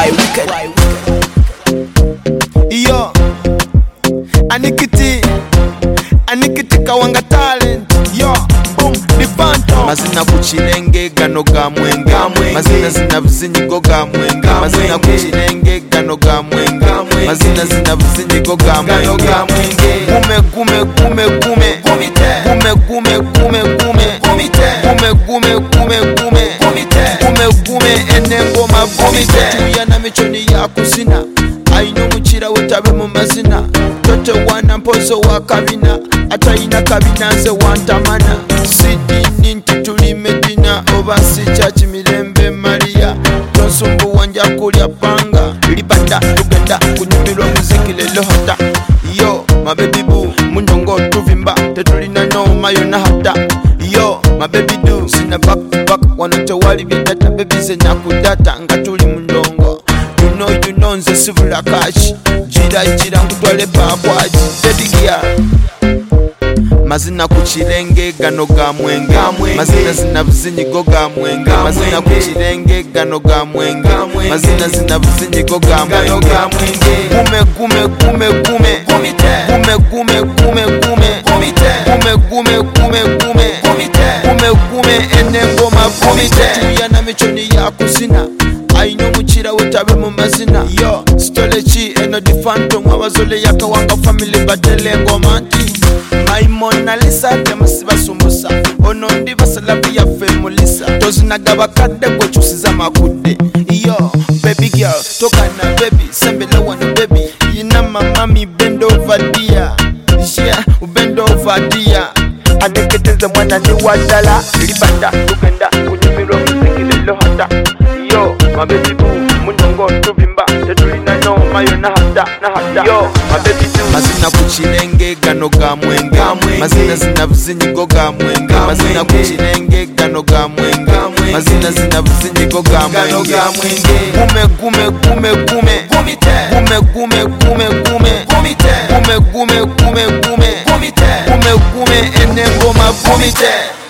Why wicked? Yo, Anikiti Kawanga talent. Yo, boom, the phantom. Mazina kuchilenge gano ga mwenge. Mazina zina vizinyigo ga mwenge. Mazina kuchilenge gano ga mwenge. Mazina zina vizinyigo ga mwenge. Gume enengo mabumite. Tuya na michoni ya kusina. Aino muchira wetabe mu mazina. Tote wana mpozo wa kabina. Ataina kabina nze wantamana. Sidi ninti tuli medina. Obasi chachi mirembe Maria. Tonsumbu wanja kulya panga. Libanda tugenda kunyumirwa muziki lelo hata. Yo, my baby boo, munjongo tuvimba. Tetulina no mayo na hata. Yo, my baby do. Sina back to back. Wanatewali bidata. Baby ze nakudata. Ngatuli mundongo. You know nze sivula kashi. Jira nkutwale pakwaji. Dedigia mazina kuchilenge gano ga mwenge. Mazina zina vizinyigo ga mwenge. Mazina kuchilenge gano ga mwenge. Mazina zina vizinyigo ga mwenge. Gume enengo mabumite. Tuya na michoni ya kusina. Aino muchira wetabe mu mazina. Yo, stolechi eno di phantom. Wabazole ya Kawanga family batele ngomanti. My Mona Lisa temusiba sumbusa. Ono ndi basalabi ya femulisa. Tozinaga bakadde gwe chusiza makude. Yo, baby girl, toka na baby. Sembele wano baby. Yina mamami bend over dear. Yeah, bend over dear. Adeketeze mwana ni wadala. Libanda, tugenda, kunyumirwa muziki lelo hata. Yo, my baby boo, munjongo tuvimba. Tetulina no mayo na hata. Yo, my baby boo. Mazina kuchilenge gano ga mwenge. Mazina zina vizinyigo ga mwenge. Mazina kuchilenge gano ga mwenge. Mazina zina vizinyigo ga mwenge. Gume enengo mabumite.